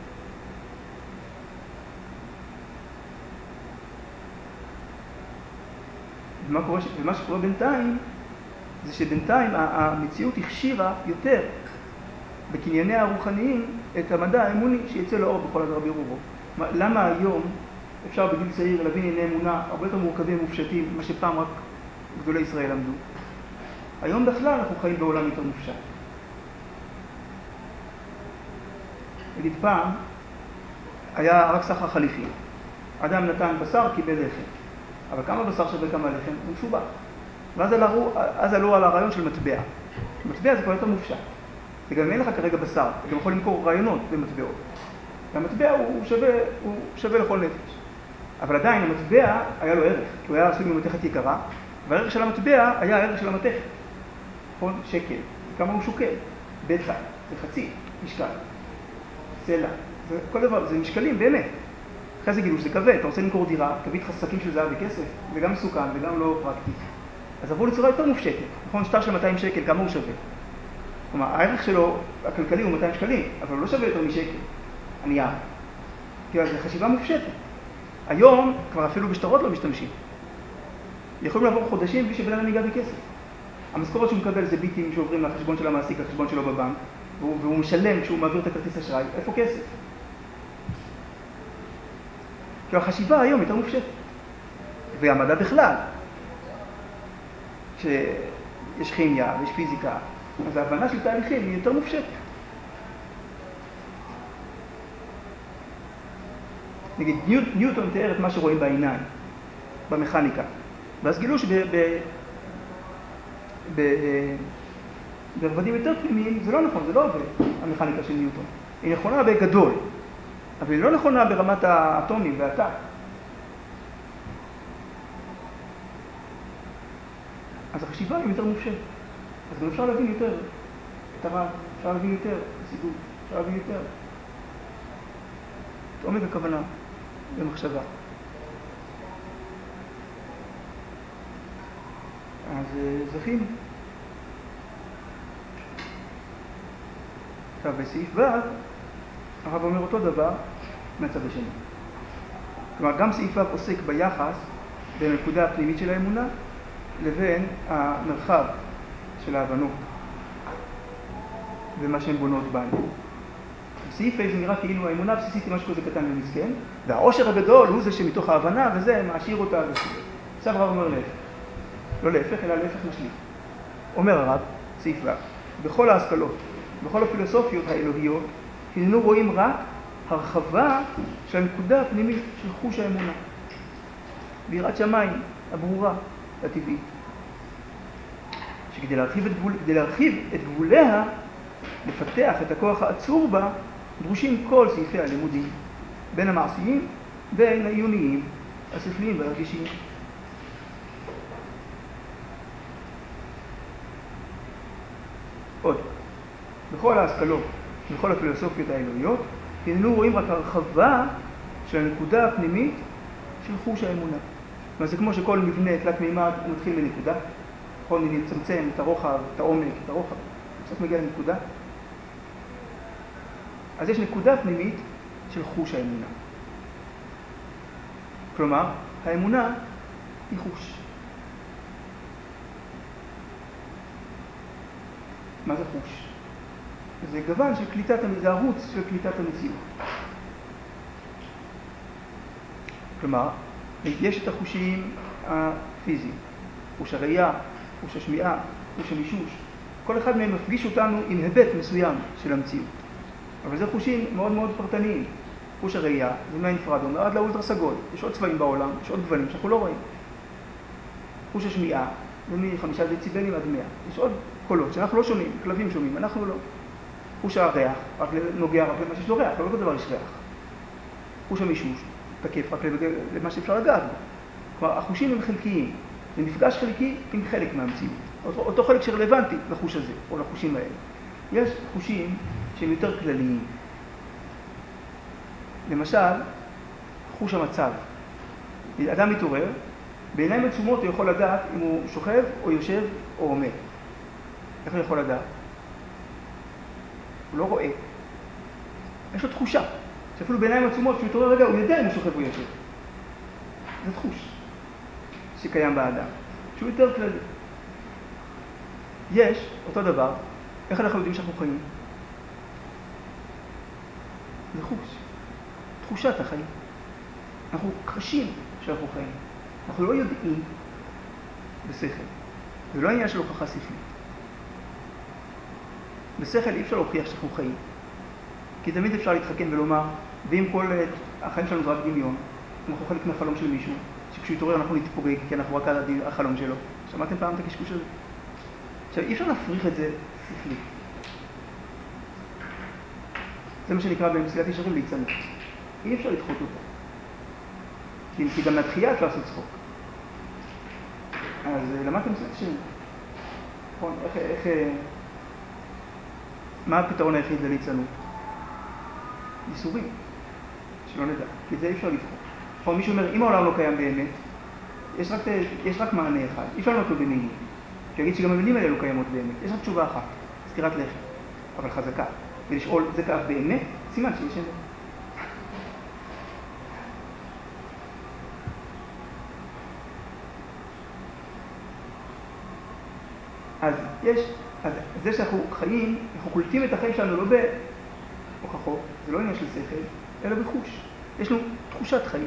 ומה שקורה בינתיים, זה שבינתיים המציאות הכשירה יותר בקנייניה הרוחניים את המדע האמוני שיצא לאור בכל הדבר ברובו. למה היום אפשר בגיל צעיר להבין ענייני אמונה הרבה יותר מורכבים ומופשטים ממה שפעם רק גדולי ישראל למדו? היום בכלל אנחנו חיים בעולם יותר מופשט. נגיד פעם היה רק סחר חליפין. אדם נתן בשר, קיבל לחם. אבל כמה בשר שווה כמה לחם? הוא משובח. ואז עלו על הרעיון של מטבע. מטבע זה כבר יותר מופשט. זה גם אין לך כרגע בשר, אתה גם יכול למכור רעיונות במטבעות. והמטבע הוא שווה לכל נפש. אבל עדיין המטבע היה לו ערך, כי הוא היה עשוי ממתכת יקרה, והערך של המטבע היה הערך של המתכת. נכון? שקל. כמה הוא שוקל? בטח, זה חצי משקל. סלע. כל דבר, זה משקלים באמת. אחרי זה גילו שזה כבד, אתה רוצה למכור דירה, תביא לך שקים של זהב וכסף, זה גם מסוכן וגם לא פרקטי. אז עברו לצורה יותר מופשטת. נכון? שטר של 200 שקל, כמה הוא שווה? כלומר, הערך שלו, הכלכלי הוא 200 שקלים, אבל הוא לא שווה יותר משקל. הנייר. כי זו חשיבה מופשטת. היום כבר אפילו בשטרות לא משתמשים. יכולים לעבור חודשים בלי שבן אדם ייגע בכסף. המשכורת שהוא מקבל זה ביטים שעוברים לחשבון של המעסיק, לחשבון שלו בבנק, והוא משלם כשהוא מעביר את הכרטיס אשראי. איפה כסף? כי החשיבה היום יותר מופשטת. והמדע בכלל. שיש כימיה ויש פיזיקה, אז ההבנה של תהליכים היא יותר מופשטת. נגיד, ניוטון תיאר את מה שרואים בעיניים, במכניקה. ואז גילו ברבדים יותר פנימיים, זה לא נכון, זה לא עובד, המכניקה של ניוטון. היא נכונה בגדול, אבל היא לא נכונה ברמת האטומים והתא. אז החשיבה היא יותר מופשטת. אז גם אפשר להבין יותר את הרב, אפשר להבין יותר את הסידור, אפשר להבין יותר את עומק הכוונה במחשבה. אז זכינו. עכשיו בסעיף ו' הרב אומר אותו דבר מהצד השני. כלומר גם סעיף ו' עוסק ביחס בין הנקודה הפנימית של האמונה לבין המרחב של ההבנות ומה שהן בונות בנו. בסעיף ה' זה נראה כאילו האמונה הבסיסית היא משהו כזה קטן ומסכן, והעושר הגדול הוא זה שמתוך ההבנה וזה מעשיר אותה וכו'. עכשיו הרב אומר להפך. לא להפך, אלא להפך משליך. אומר הרב, סעיף ו', בכל ההשכלות, בכל הפילוסופיות האלוהיות, הננו רואים רק הרחבה של הנקודה הפנימית של חוש האמונה. ביראת שמיים, הברורה, הטבעית. שכדי להרחיב את גבוליה, לפתח את הכוח העצור בה, דרושים כל סעיפי הלימודים, בין המעשיים, בין העיוניים, השכליים והרגישיים. עוד, בכל ההשכלות, בכל הפילוסופיות האלוהיות, הננו רואים רק הרחבה של הנקודה הפנימית של חוש האמונה. זה כמו שכל מבנה תלת מימד הוא מתחיל מנקודה, יכול לצמצם את הרוחב, את העומק, את הרוחב, בסוף מגיע לנקודה. אז יש נקודה פנימית של חוש האמונה. כלומר, האמונה היא חוש. מה זה חוש? זה גוון של קליטת, זה ערוץ של קליטת המציאות. כלומר, יש את החושים הפיזיים, חוש הראייה, חוש השמיעה, חוש המישוש. כל אחד מהם מפגיש אותנו עם היבט מסוים של המציאות. אבל זה חושים מאוד מאוד פרטניים. חוש הראייה, זה מהנפרד, הוא עד לאולטרה סגול. יש עוד צבעים בעולם, יש עוד גוונים שאנחנו לא רואים. חוש השמיעה, זה מ5 דציבלים עד 100. יש עוד קולות שאנחנו לא שומעים, כלבים שומעים, אנחנו לא. חוש הריח, רק נוגע רק למה שיש לו ריח, לא לכל דבר יש ריח. חוש המישוש, תקף רק למה שאפשר לגעת בו. כלומר, החושים הם חלקיים. זה מפגש חלקי עם חלק מהמציאות. אותו חלק שרלוונטי לחוש הזה, או לחושים האלה. יש חושים שהם יותר כלליים. למשל, חוש המצב. אדם מתעורר, בעיניים עצומות הוא יכול לדעת אם הוא שוכב או יושב או עומד. איך הוא יכול לדעת? הוא לא רואה. יש לו תחושה, שאפילו בעיניים עצומות, כשהוא מתעורר רגע, הוא יודע אם הוא שוכב או יושב. זה תחוש שקיים באדם, שהוא יותר כללי. יש, אותו דבר, איך אנחנו יודעים שאנחנו חיים? זה חוש, תחושת החיים. אנחנו חשים שאנחנו חיים. אנחנו לא יודעים בשכל. זה לא עניין של הוכחה ספרית. בשכל אי אפשר להוכיח שאנחנו חיים. כי תמיד אפשר להתחכם ולומר, ואם כל החיים שלנו זה רק דמיון, אנחנו חלק מהחלום של מישהו, שכשהוא יתעורר אנחנו נתפוגג, כי אנחנו רק על החלום שלו. שמעתם פעם את הקשקוש הזה? עכשיו, אי אפשר להפריך את זה שכלית. זה מה שנקרא במסילת ישרים ליצנות. אי אפשר לדחות אותה. כי גם מהתחייה אפשר לעשות צחוק. אז למדתם מסילת ישרים? נכון, מה הפתרון היחיד לליצנות? ייסורים, שלא נדע, כי זה אי אפשר לדחות. נכון, מישהו אומר, אם העולם לא קיים באמת, יש רק מענה אחד, אי אפשר לענות לו במילים. שיגיד שגם המילים האלה לא קיימות באמת, יש רק תשובה אחת, סתירת לחם, אבל חזקה. ולשאול, זה כאב באמת? סימן שיש אמת. אז זה שאנחנו חיים, אנחנו קולטים את החיים שלנו לא בהוכחות, זה לא עניין של שכל, אלא בחוש. יש לנו תחושת חיים.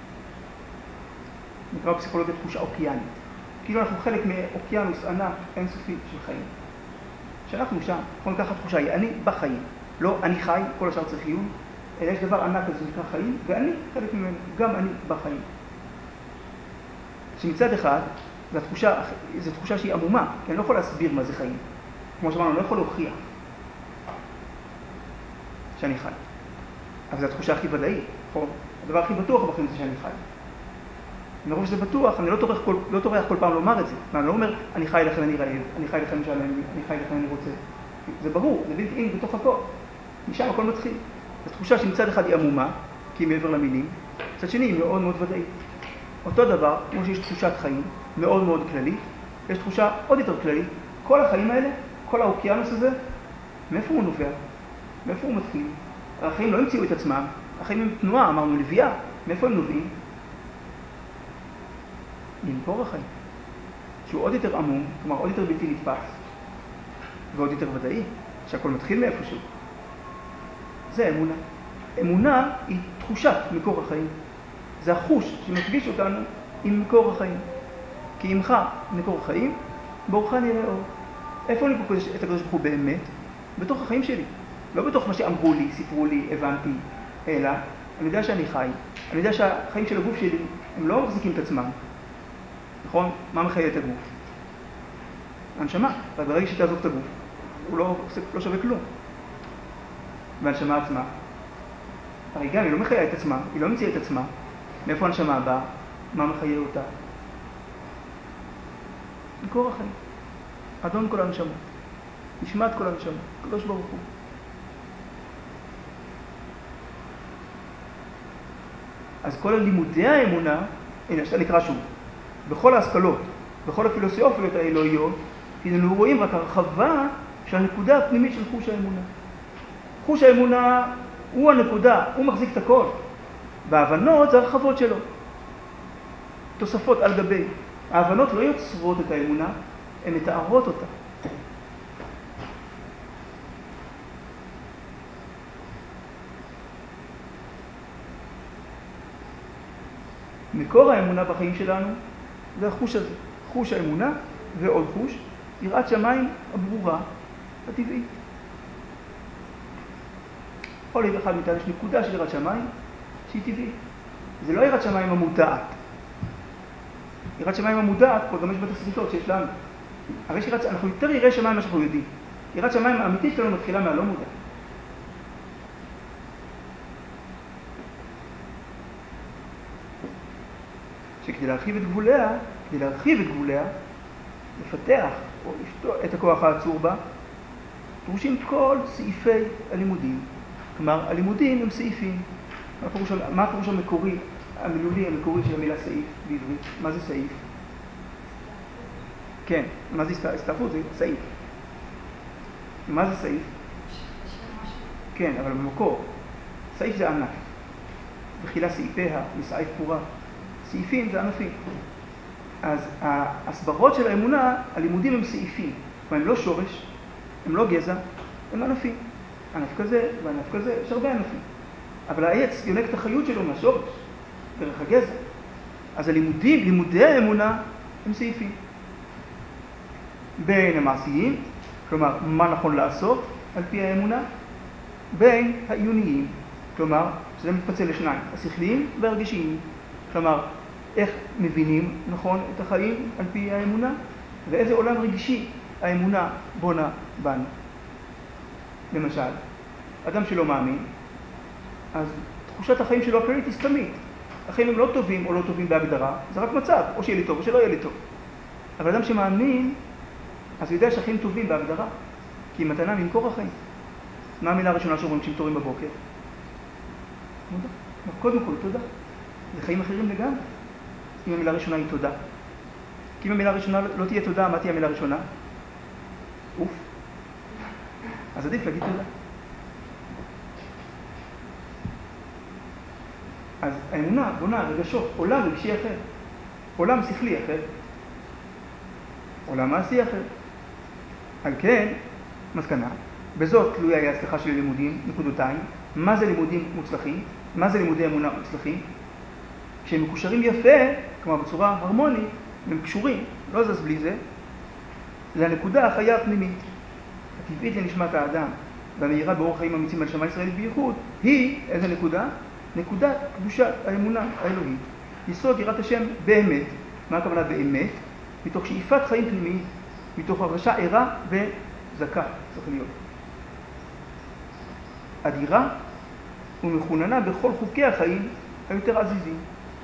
נקרא בפסיכולוגיה תחושה אוקיינית. כאילו אנחנו חלק מאוקיינוס ענק אינסופי של חיים. שאנחנו שם, אנחנו ניקח התחושה היא, אני בחיים. לא אני חי, כל השאר צריך עיון, אלא יש דבר ענק הזה שנקרא חיים, ואני חלק ממנו, גם אני בחיים. שמצד אחד, זו תחושה שהיא עמומה, כי אני לא יכול להסביר מה זה חיים. כמו שאמרנו, אני לא יכול להוכיח שאני חי. אבל זו התחושה הכי ודאית, נכון? הדבר הכי בטוח בחיים זה שאני חי. מרוב שזה בטוח, אני לא טורח כל פעם לומר את זה. אני לא אומר, אני חי לכן אני רעב, אני חי לכן משלם, אני חי לכן אני רוצה. זה ברור, זה בלתי אין בתוך הכל. משם הכל מתחיל. זו תחושה שמצד אחד היא עמומה, כי היא מעבר למילים, מצד שני היא מאוד מאוד ודאית. אותו דבר, כמו שיש תחושת חיים מאוד מאוד כללית, יש תחושה עוד יותר כללית. כל החיים האלה, כל האוקיינוס הזה, מאיפה הוא נובע? מאיפה הוא מתחיל? החיים לא המציאו את עצמם, החיים הם תנועה, אמרנו לוויה, מאיפה הם נובעים? ממקור החיים, שהוא עוד יותר עמום, כלומר עוד יותר בלתי נתפס, ועוד יותר ודאי, שהכל מתחיל מאיפשהו. זה אמונה. אמונה היא תחושת מקור החיים. זה החוש שמפגיש אותנו עם מקור החיים. כי עמך מקור החיים, באורך נראה אור. איפה אני פוגש את הקדוש ברוך הוא באמת? בתוך החיים שלי. לא בתוך מה שאמרו לי, סיפרו לי, הבנתי, אלא אני יודע שאני חי. אני יודע שהחיים של הגוף שלי הם לא מחזיקים את עצמם. נכון? מה מחיה את הגוף? הנשמה. וברגע שתעזוב את הגוף, הוא לא שווה כלום. והנשמה עצמה, הרי גם היא לא מחיה את עצמה, היא לא מציעה את עצמה. מאיפה הנשמה באה? מה מחיה אותה? מקור החיים. אדון כל הנשמות. נשמת כל הנשמות. קדוש ברוך הוא. אז כל לימודי האמונה, הנה, שאתה נקרא שוב, בכל ההשכלות, בכל הפילוסופיות האלוהיות, אנחנו רואים רק הרחבה של הנקודה הפנימית של חוש האמונה. חוש האמונה הוא הנקודה, הוא מחזיק את הכל. וההבנות זה הרחבות שלו. תוספות על גבי. ההבנות לא יוצרות את האמונה, הן מתארות אותה. מקור האמונה בחיים שלנו זה החוש הזה, חוש האמונה ועוד חוש, יראת שמיים הברורה, הטבעית. כל אחד מאיתנו יש נקודה של יראת שמיים שהיא טבעית. זה לא יראת שמיים המודעת. יראת שמיים המודעת, פה גם יש בתסריטות שיש לנו. אבל אנחנו יותר ירא שמיים מה שאנחנו יודעים. יראת שמיים האמיתית שלנו מתחילה מהלא מודע. שכדי להרחיב את גבוליה, לפתח או לפתוח את הכוח העצור בה, דרושים כל סעיפי הלימודים. כלומר, הלימודים הם סעיפים. מה הפירוש המקורי, המילולי המקורי של המילה סעיף בעברית? מה זה סעיף? כן, מה זה הסתעפות? זה סעיף. מה זה סעיף? כן, אבל במקור. סעיף זה ענף. בחילה סעיפיה, מסעיף פורה. סעיפים זה ענפים. אז ההסברות של האמונה, הלימודים הם סעיפים. כלומר, הם לא שורש, הם לא גזע, הם ענפים. ענף כזה וענף כזה, יש הרבה ענפים. אבל העץ יונק את החיות שלו מהשורש, דרך הגזע. אז לימודי האמונה הם סעיפים. בין המעשיים, כלומר, מה נכון לעשות על פי האמונה, בין העיוניים, כלומר, שזה מתפצל לשניים, השכליים והרגשיים. כלומר, איך מבינים נכון את החיים על פי האמונה, ואיזה עולם רגשי האמונה בונה בנו. למשל, אדם שלא מאמין, אז תחושת החיים שלו הכללית היא סתמית. החיים הם לא טובים או לא טובים בהגדרה, זה רק מצב, או שיהיה לי טוב או שלא יהיה לי טוב. אבל אדם שמאמין, אז הוא יודע שהחיים טובים בהגדרה, כי היא מתנה ממקור החיים. מה המילה הראשונה שאומרים כשמתעוררים בבוקר? תודה. קודם כל, תודה. זה חיים אחרים לגמרי. אם המילה הראשונה היא תודה. כי אם המילה הראשונה לא תהיה תודה, מה תהיה המילה הראשונה? אוף. אז עדיף להגיד תודה. אז האמונה בונה רגשות, עולם רגשי אחר, עולם שכלי אחר, עולם מעשי אחר. על כן, מסקנה, בזאת תלויה היא ההצלחה של לימודים, נקודותיים, מה זה לימודים מוצלחים, מה זה לימודי אמונה מוצלחים, כשהם מקושרים יפה, כלומר בצורה הרמונית, הם קשורים, לא זז בלי זה, לנקודה החיה הפנימית, הטבעית לנשמת האדם, והמהירה באורח חיים אמיצים על שמע ישראלית בייחוד, היא, איזה נקודה? נקודת קדושת האמונה האלוהית. יסוד יראת השם באמת. מה הכוונה באמת? מתוך שאיפת חיים פנימית, מתוך הרגשה ערה וזכה, צריך להיות. אדירה ומכוננה בכל חוקי החיים היותר עזיזים.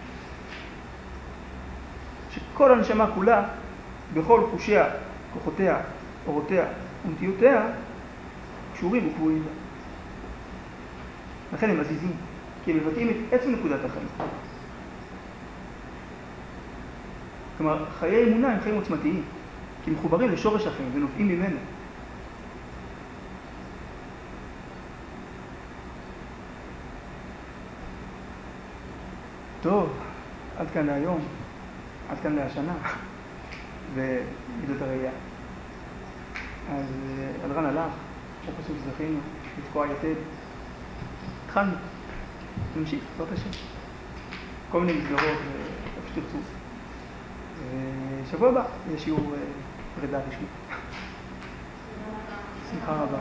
שכל הנשמה כולה, בכל חושיה, כוחותיה, אורותיה ונטיותיה, קשורים וקבועים בה. לכן הם עזיזים, כי הם מבטאים את עצם נקודת החיים. כלומר, חיי אמונה הם חיים עוצמתיים, כי הם מחוברים לשורש החיים ונובעים ממנו. טוב, עד כאן להיום, עד כאן להשנה, ומידות הראייה. אז אלרן הלך, פרופסור זכינו, לתקוע יתד. התחלנו, נמשיך, זאת השם. כל מיני מסגרות, איפה שתרצו. ושבוע הבא יהיה שיעור פרידה רשמי. שמחה רבה.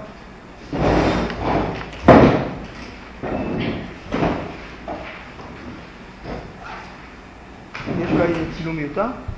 יש אולי צילום מיותר?